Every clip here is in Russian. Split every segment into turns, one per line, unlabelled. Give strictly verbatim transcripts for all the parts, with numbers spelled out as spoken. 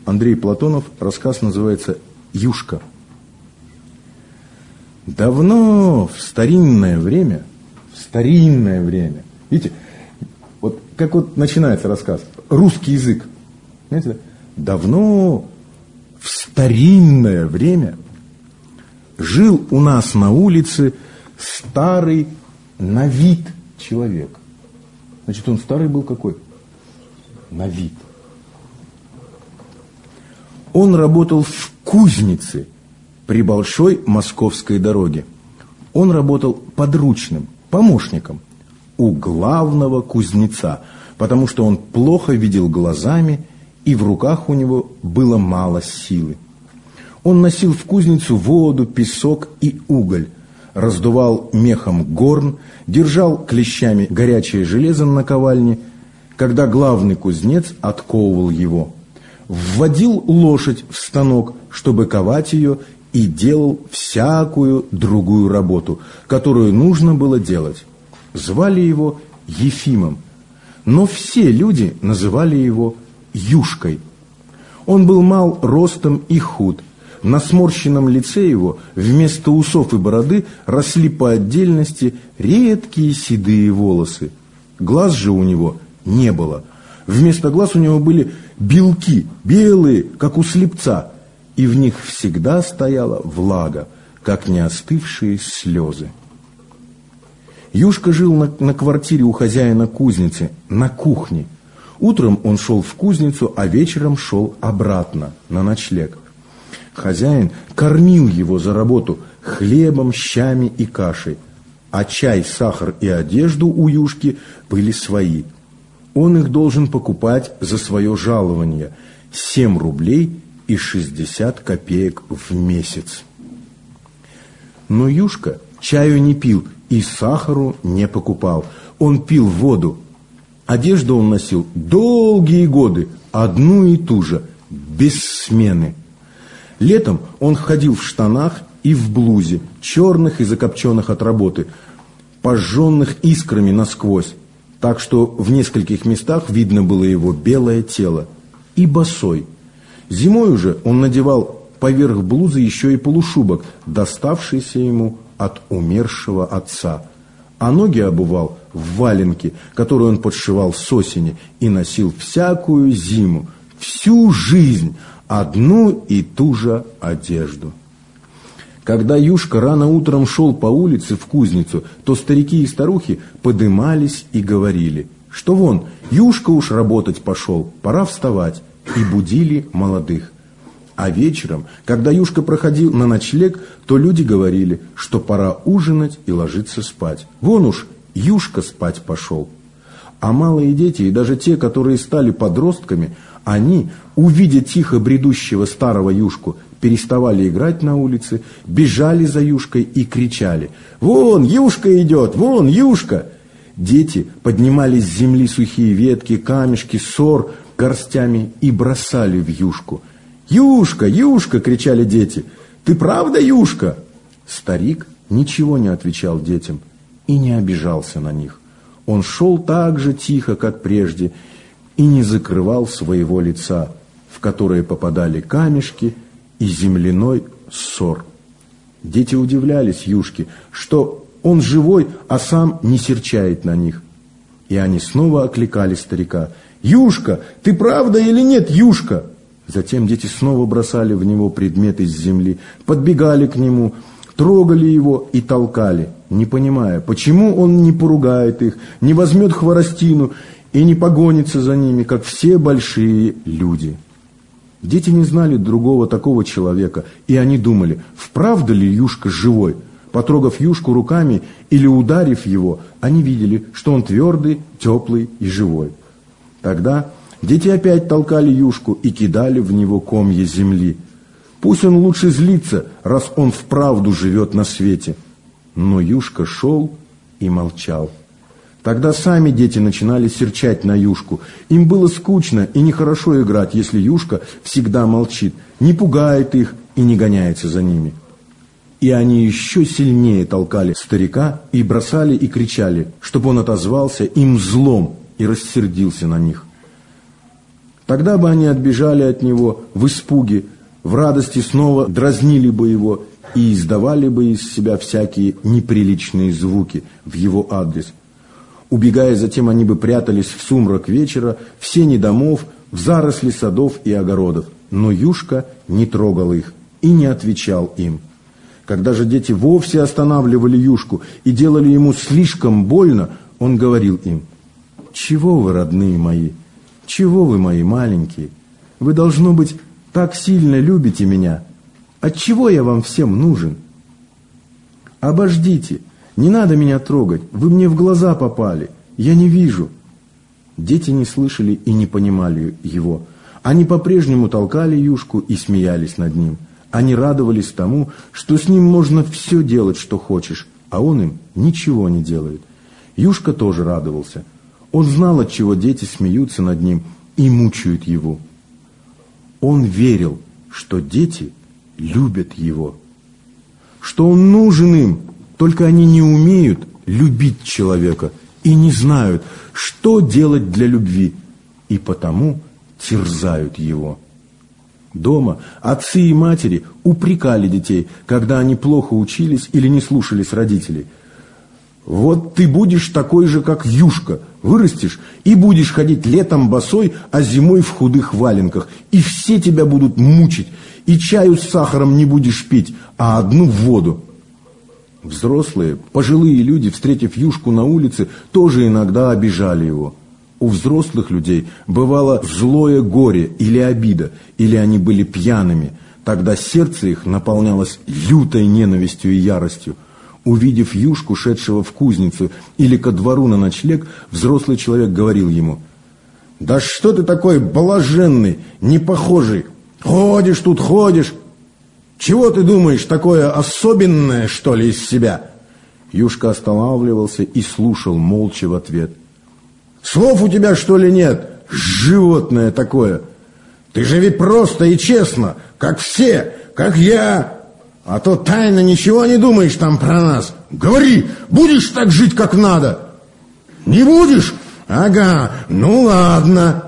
Андрей Платонов, рассказ называется «Юшка». Давно, в старинное время, в старинное время, видите, вот как вот начинается рассказ, русский язык, знаете, давно, в старинное время жил у нас на улице старый на вид человек. Значит, он старый был какой? На вид. Он работал в кузнице при Большой Московской дороге. Он работал подручным, помощником у главного кузнеца, потому что он плохо видел глазами, и в руках у него было мало силы. Он носил в кузницу воду, песок и уголь, раздувал мехом горн, держал клещами горячее железо на наковальне, когда главный кузнец отковывал его, вводил лошадь в станок, чтобы ковать ее, и делал всякую другую работу, которую нужно было делать. Звали его Ефимом, но все люди называли его Юшкой. Он был мал ростом и худ. На сморщенном лице его вместо усов и бороды росли по отдельности редкие седые волосы. Глаз же у него не было. Вместо глаз у него были белки, белые, как у слепца, и в них всегда стояла влага, как не остывшие слезы. Юшка жил на, на квартире у хозяина кузницы, на кухне. Утром он шел в кузницу, а вечером шел обратно, на ночлег. Хозяин кормил его за работу хлебом, щами и кашей, а чай, сахар и одежду у Юшки были свои. Он их должен покупать за свое жалование – семь рублей и шестьдесят копеек в месяц. Но Юшка чаю не пил и сахару не покупал. Он пил воду. Одежду он носил долгие годы, одну и ту же, без смены. Летом он ходил в штанах и в блузе, черных и закопченных от работы, пожженных искрами насквозь, так что в нескольких местах видно было его белое тело, и босой. Зимой уже он надевал поверх блузы еще и полушубок, доставшийся ему от умершего отца, а ноги обувал в валенки, которые он подшивал с осени, и носил всякую зиму, всю жизнь, одну и ту же одежду. Когда Юшка рано утром шел по улице в кузницу, то старики и старухи подымались и говорили, что вон, Юшка уж работать пошел, пора вставать, и будили молодых. А вечером, когда Юшка проходил на ночлег, то люди говорили, что пора ужинать и ложиться спать. Вон уж Юшка спать пошел. А малые дети и даже те, которые стали подростками, они, увидя тихо бредущего старого Юшку, переставали играть на улице, бежали за Юшкой и кричали: «Вон, Юшка идет! Вон, Юшка!» Дети поднимали с земли сухие ветки, камешки, сор горстями и бросали в Юшку. «Юшка! Юшка!» — кричали дети. «Ты правда Юшка?» Старик ничего не отвечал детям и не обижался на них. Он шел так же тихо, как прежде, и не закрывал своего лица, в которое попадали камешки и земляной сор. Дети удивлялись Юшке, что он живой, а сам не серчает на них. И они снова окликали старика: «Юшка, ты правда или нет, Юшка?» Затем дети снова бросали в него предметы с земли, подбегали к нему, трогали его и толкали, не понимая, почему он не поругает их, не возьмет хворостину и не погонится за ними, как все большие люди. Дети не знали другого такого человека, и они думали, вправду ли Юшка живой. Потрогав Юшку руками или ударив его, они видели, что он твердый, теплый и живой. Тогда дети опять толкали Юшку и кидали в него комья земли. Пусть он лучше злится, раз он вправду живет на свете. Но Юшка шел и молчал. Тогда сами дети начинали серчать на Юшку. Им было скучно и нехорошо играть, если Юшка всегда молчит, не пугает их и не гоняется за ними. И они еще сильнее толкали старика и бросали и кричали, чтобы он отозвался им злом и рассердился на них. Тогда бы они отбежали от него в испуге, в радости снова дразнили бы его и издавали бы из себя всякие неприличные звуки в его адрес. Убегая затем, они бы прятались в сумрак вечера, в сени домов, в заросли садов и огородов. Но Юшка не трогал их и не отвечал им. Когда же дети вовсе останавливали Юшку и делали ему слишком больно, он говорил им: «Чего вы, родные мои? Чего вы, мои маленькие? Вы, должно быть, так сильно любите меня. Отчего я вам всем нужен? Обождите, не надо меня трогать, вы мне в глаза попали, я не вижу». Дети не слышали и не понимали его. Они по-прежнему толкали Юшку и смеялись над ним. Они радовались тому, что с ним можно все делать, что хочешь, а он им ничего не делает. Юшка тоже радовался. Он знал, отчего дети смеются над ним и мучают его. Он верил, что дети любят его, что он нужен им, только они не умеют любить человека и не знают, что делать для любви, и потому терзают его. Дома отцы и матери упрекали детей, когда они плохо учились или не слушались родителей. «Вот ты будешь такой же, как Юшка, вырастешь и будешь ходить летом босой, а зимой в худых валенках, и все тебя будут мучить, и чаю с сахаром не будешь пить, а одну воду». Взрослые, пожилые люди, встретив Юшку на улице, тоже иногда обижали его. У взрослых людей бывало злое горе или обида, или они были пьяными. Тогда сердце их наполнялось лютой ненавистью и яростью. Увидев Юшку, шедшего в кузницу или ко двору на ночлег, взрослый человек говорил ему: «Да что ты такой блаженный, непохожий? Ходишь тут, ходишь. Чего ты думаешь, такое особенное, что ли, из себя?» Юшка останавливался и слушал молча в ответ. «Слов у тебя, что ли, нет? Животное такое! Ты же ведь просто и честно, как все, как я. А то тайно ничего не думаешь там про нас. Говори, будешь так жить, как надо? Не будешь? Ага, ну ладно».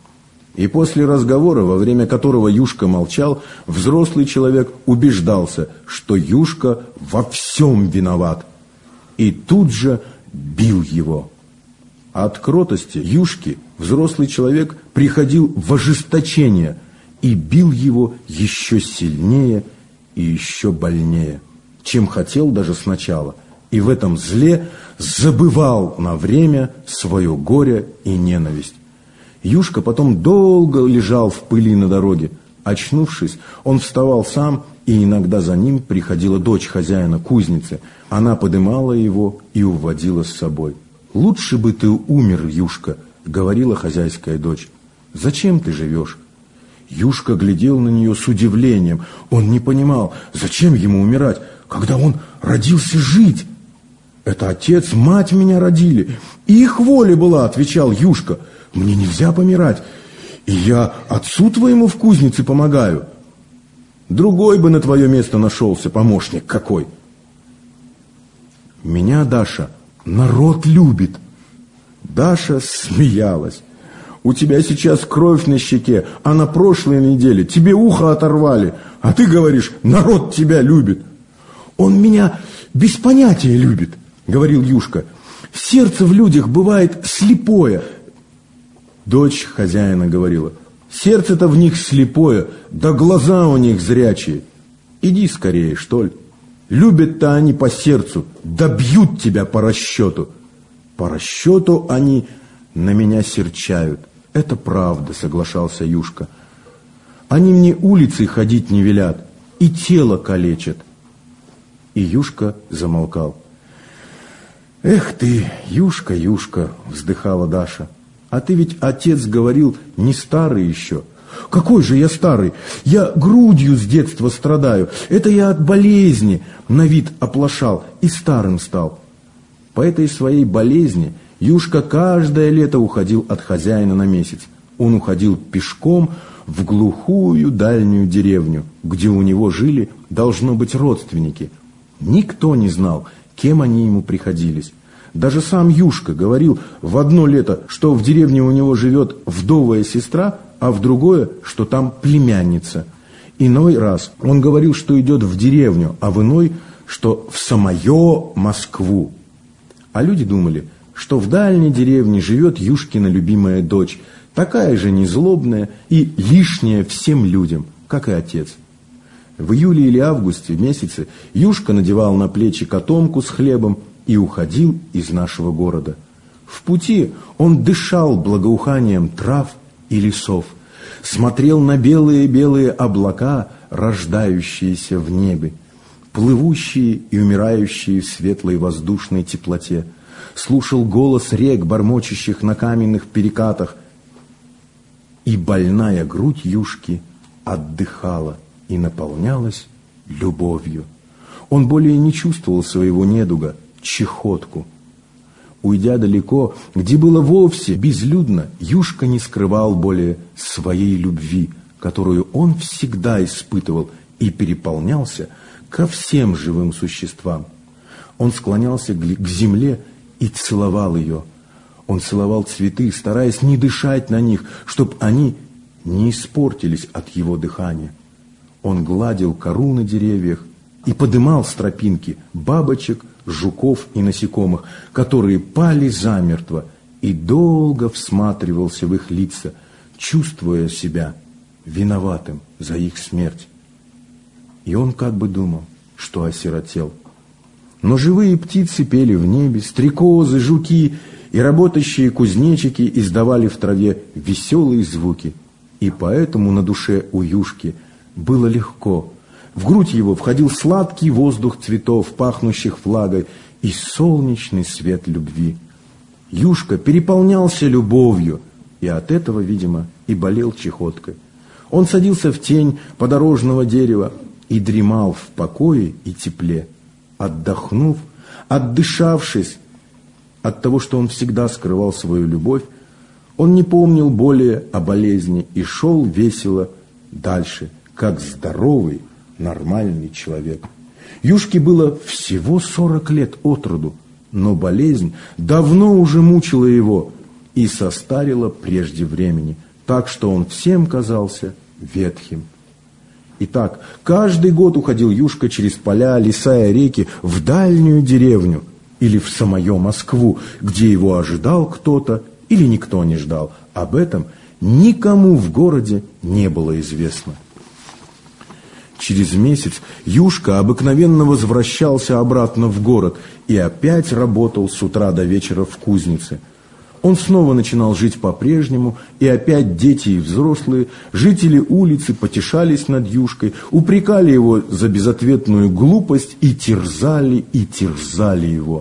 И после разговора, во время которого Юшка молчал, взрослый человек убеждался, что Юшка во всем виноват, и тут же бил его. От кротости Юшки взрослый человек приходил в ожесточение и бил его еще сильнее и еще больнее, чем хотел даже сначала, и в этом зле забывал на время свое горе и ненависть. Юшка потом долго лежал в пыли на дороге. Очнувшись, он вставал сам, и иногда за ним приходила дочь хозяина кузницы. Она подымала его и уводила с собой. «Лучше бы ты умер, Юшка», — говорила хозяйская дочь. «Зачем ты живешь?» Юшка глядел на нее с удивлением. Он не понимал, зачем ему умирать, когда он родился жить. «Это отец, мать меня родили, и их воля была», — отвечал Юшка. «Мне нельзя помирать, и я отцу твоему в кузнице помогаю. Другой бы на твое место нашелся, помощник какой». «Меня, Даша, народ любит». Даша смеялась. «У тебя сейчас кровь на щеке, а на прошлой неделе тебе ухо оторвали, а ты говоришь, народ тебя любит». «Он меня без понятия любит», — говорил Юшка. «Сердце в людях бывает слепое». Дочь хозяина говорила: «Сердце-то в них слепое, да глаза у них зрячие. Иди скорее, что ли. Любят-то они по сердцу, да бьют тебя по расчету. По расчету они на меня серчают». «Это правда», — соглашался Юшка. «Они мне улицей ходить не велят, и тело калечат». И Юшка замолкал. «Эх ты, Юшка, Юшка», — вздыхала Даша. «А ты ведь, отец говорил, не старый еще». «Какой же я старый? Я грудью с детства страдаю. Это я от болезни на вид оплошал и старым стал». По этой своей болезни Юшка каждое лето уходил от хозяина на месяц. Он уходил пешком в глухую дальнюю деревню, где у него жили, должно быть, родственники. Никто не знал, кем они ему приходились. Даже сам Юшка говорил в одно лето, что в деревне у него живет вдовая сестра, а в другое, что там племянница. Иной раз он говорил, что идет в деревню, а в иной, что в самое Москву. А люди думали, что в дальней деревне живет Юшкина любимая дочь, такая же незлобная и лишняя всем людям, как и отец. В июле или августе месяце Юшка надевал на плечи котомку с хлебом и уходил из нашего города. В пути он дышал благоуханием трав и лесов, смотрел на белые-белые облака, рождающиеся в небе, плывущие и умирающие в светлой воздушной теплоте, слушал голос рек, бормочущих на каменных перекатах, и больная грудь Юшки отдыхала и наполнялась любовью. Он более не чувствовал своего недуга, чехотку. Уйдя далеко, где было вовсе безлюдно, Юшка не скрывал более своей любви, которую он всегда испытывал и переполнялся ко всем живым существам. Он склонялся к земле и целовал ее. Он целовал цветы, стараясь не дышать на них, чтобы они не испортились от его дыхания. Он гладил кору на деревьях и подымал с тропинки бабочек, жуков и насекомых, которые пали замертво, и долго всматривался в их лица, чувствуя себя виноватым за их смерть. И он как бы думал, что осиротел. Но живые птицы пели в небе, стрекозы, жуки и работающие кузнечики издавали в траве веселые звуки, и поэтому на душе у Юшки было легко. В грудь его входил сладкий воздух цветов, пахнущих влагой, и солнечный свет любви. Юшка переполнялся любовью, и от этого, видимо, и болел чехоткой. Он садился в тень подорожного дерева и дремал в покое и тепле, отдохнув, отдышавшись от того, что он всегда скрывал свою любовь. Он не помнил более о болезни и шел весело дальше, как здоровый, нормальный человек. Юшке было всего сорок лет от роду, но болезнь давно уже мучила его и состарила прежде времени, так что он всем казался ветхим. Итак, каждый год уходил Юшка через поля, леса и реки в дальнюю деревню или в самую Москву, где его ожидал кто-то или никто не ждал. Об этом никому в городе не было известно. Через месяц Юшка обыкновенно возвращался обратно в город и опять работал с утра до вечера в кузнице. Он снова начинал жить по-прежнему, и опять дети и взрослые, жители улицы потешались над Юшкой, упрекали его за безответную глупость и терзали, и терзали его.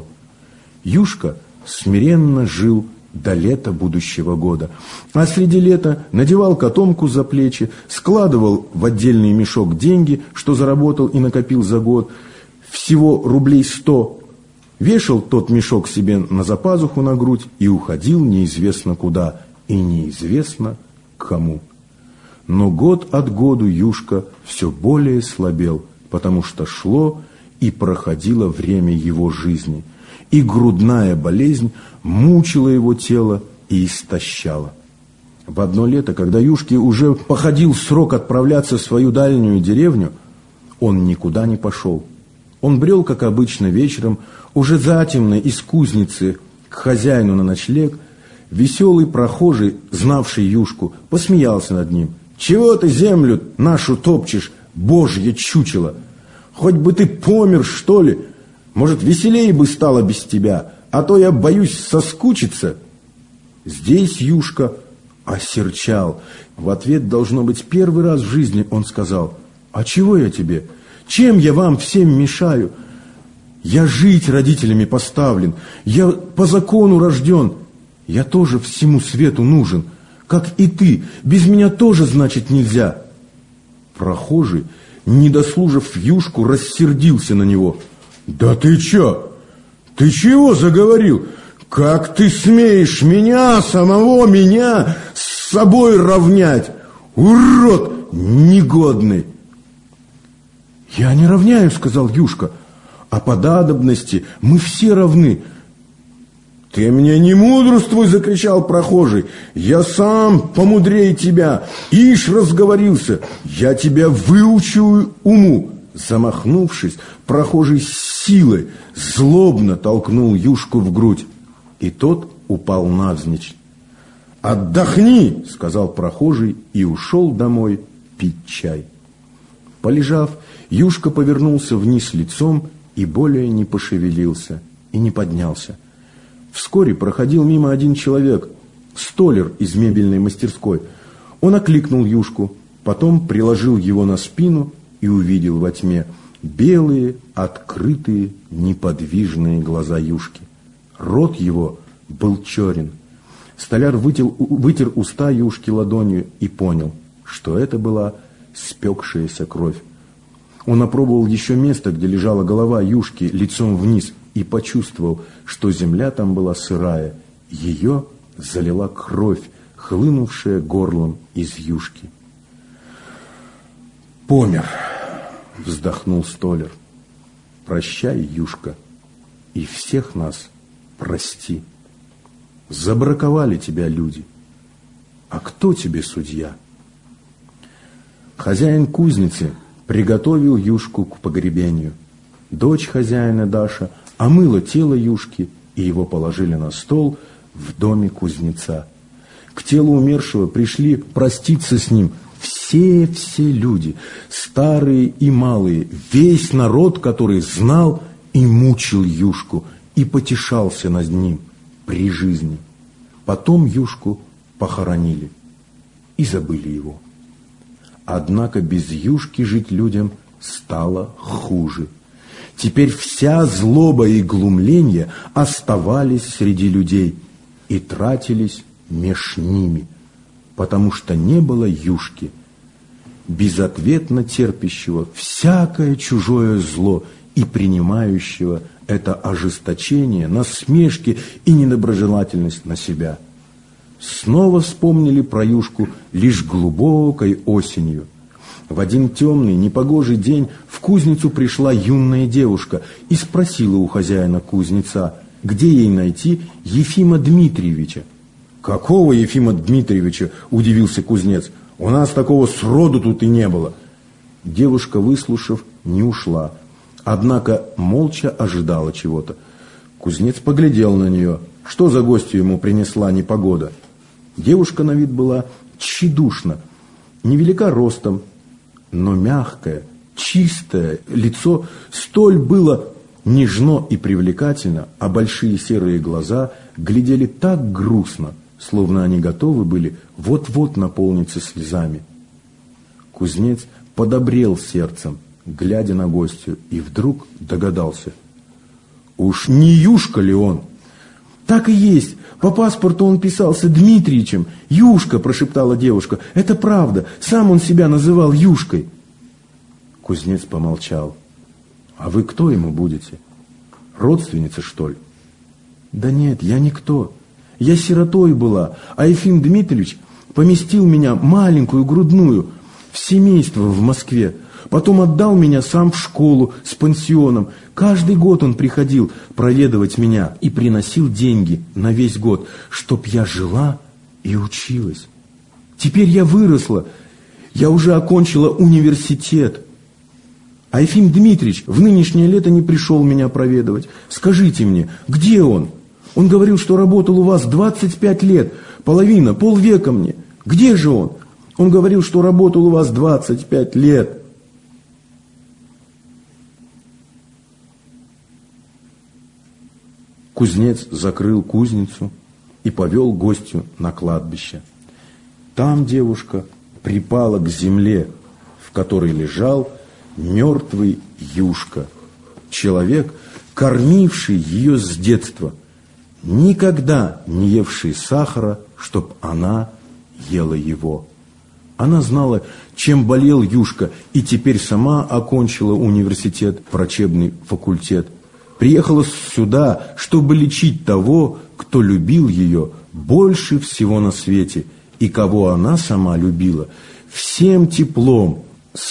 Юшка смиренно жил до лета будущего года, а среди лета надевал котомку за плечи, складывал в отдельный мешок деньги, что заработал и накопил за год, всего рублей сто, вешал тот мешок себе на запазуху на грудь и уходил неизвестно куда и неизвестно к кому. Но год от году Юшка все более слабел, потому что шло и проходило время его жизни, и грудная болезнь мучила его тело и истощала. В одно лето, когда Юшке уже походил срок отправляться в свою дальнюю деревню, он никуда не пошел. Он брел, как обычно, вечером, уже затемно из кузницы к хозяину на ночлег. Веселый прохожий, знавший Юшку, посмеялся над ним. «Чего ты землю нашу топчешь, божье чучело? Хоть бы ты помер, что ли? Может, веселее бы стало без тебя, а то я боюсь соскучиться». Здесь Юшка осерчал. В ответ, должно быть, первый раз в жизни он сказал: «А чего я тебе? Чем я вам всем мешаю? Я жить родителями поставлен, я по закону рожден, я тоже всему свету нужен, как и ты, без меня тоже, значит, нельзя». Прохожий, не дослушав Юшку, рассердился на него. «Да ты чё? Ты чего заговорил? Как ты смеешь меня, самого меня, с собой равнять? Урод негодный!» «Я не равняю, — сказал Юшка, — а по надобности мы все равны. «Ты мне не мудрствуй!» — закричал прохожий. «Я сам помудрее тебя! Ишь разговорился! Я тебя выучу уму!» Замахнувшись, прохожий с силой злобно толкнул Юшку в грудь, и тот упал навзничь. «Отдохни!» — сказал прохожий и ушел домой пить чай. Полежав, Юшка повернулся вниз лицом и более не пошевелился и не поднялся. Вскоре проходил мимо один человек, столяр из мебельной мастерской. Он окликнул Юшку, потом приложил его на спину и увидел во тьме белые, открытые, неподвижные глаза Юшки. Рот его был черен. Столяр вытер, вытер уста Юшки ладонью и понял, что это была спекшаяся кровь. Он опробовал еще место, где лежала голова Юшки лицом вниз, и почувствовал, что земля там была сырая. Ее залила кровь, хлынувшая горлом из Юшки. «Помер», — вздохнул столяр. «Прощай, Юшка, и всех нас прости. Забраковали тебя люди. А кто тебе судья?» Хозяин кузницы приготовил Юшку к погребению. Дочь хозяина Даша омыла тело Юшки, и его положили на стол в доме кузнеца. К телу умершего пришли проститься с ним все-все люди, старые и малые, весь народ, который знал и мучил Юшку, и потешался над ним при жизни. Потом Юшку похоронили и забыли его. Однако без Юшки жить людям стало хуже. Теперь вся злоба и глумление оставались среди людей и тратились меж ними, потому что не было Юшки, безответно терпящего всякое чужое зло и принимающего это ожесточение, насмешки и недоброжелательность на себя. Снова вспомнили про Юшку лишь глубокой осенью. В один темный, непогожий день в кузницу пришла юная девушка и спросила у хозяина кузнеца, где ей найти Ефима Дмитриевича. «Какого Ефима Дмитриевича?» – удивился кузнец. «У нас такого сроду тут и не было». Девушка, выслушав, не ушла, однако молча ожидала чего-то. Кузнец поглядел на нее. Что за гостью ему принесла непогода? Девушка на вид была тщедушна, невелика ростом, но мягкое, чистое лицо столь было нежно и привлекательно, а большие серые глаза глядели так грустно, словно они готовы были вот-вот наполниться слезами. Кузнец подобрел сердцем, глядя на гостью, и вдруг догадался. Уж не Юшка ли он? «Так и есть. По паспорту он писался Дмитриичем. Юшка», – прошептала девушка. «Это правда. Сам он себя называл Юшкой». Кузнец помолчал. «А вы кто ему будете? Родственница, что ли?» «Да нет, я никто. Я сиротой была, а Ефим Дмитриевич поместил меня, маленькую, грудную, в семейство в Москве. Потом отдал меня сам в школу с пансионом. Каждый год он приходил проведывать меня и приносил деньги на весь год, чтоб я жила и училась. Теперь я выросла, я уже окончила университет. А Ефим Дмитриевич в нынешнее лето не пришел меня проведывать. Скажите мне, где он? Он говорил, что работал у вас двадцать пять лет, половина, полвека мне. Где же он? Он говорил, что работал у вас двадцать пять лет». Кузнец закрыл кузницу и повел гостью на кладбище. Там девушка припала к земле, в которой лежал мертвый Юшка, человек, кормивший ее с детства, никогда не евший сахара, чтоб она ела его. Она знала, чем болел Юшка, и теперь сама окончила университет, врачебный факультет. Приехала сюда, чтобы лечить того, кто любил ее больше всего на свете, и кого она сама любила всем теплом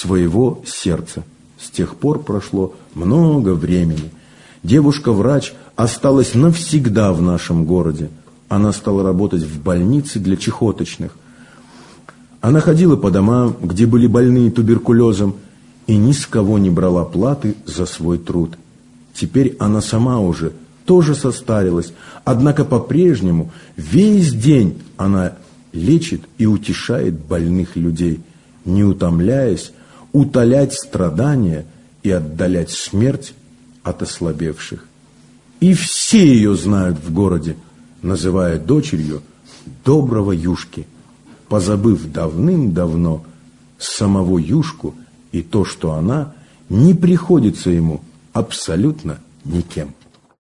своего сердца. С тех пор прошло много времени. Девушка-врач осталась навсегда в нашем городе. Она стала работать в больнице для чехоточных. Она ходила по домам, где были больные туберкулезом, и ни с кого не брала платы за свой труд. Теперь она сама уже тоже состарилась, однако по-прежнему весь день она лечит и утешает больных людей, не утомляясь утолять страдания и отдалять смерть от ослабевших. И все ее знают в городе, называя дочерью доброго Юшки, позабыв давным-давно самого Юшку и то, что она не приходится ему абсолютно никем.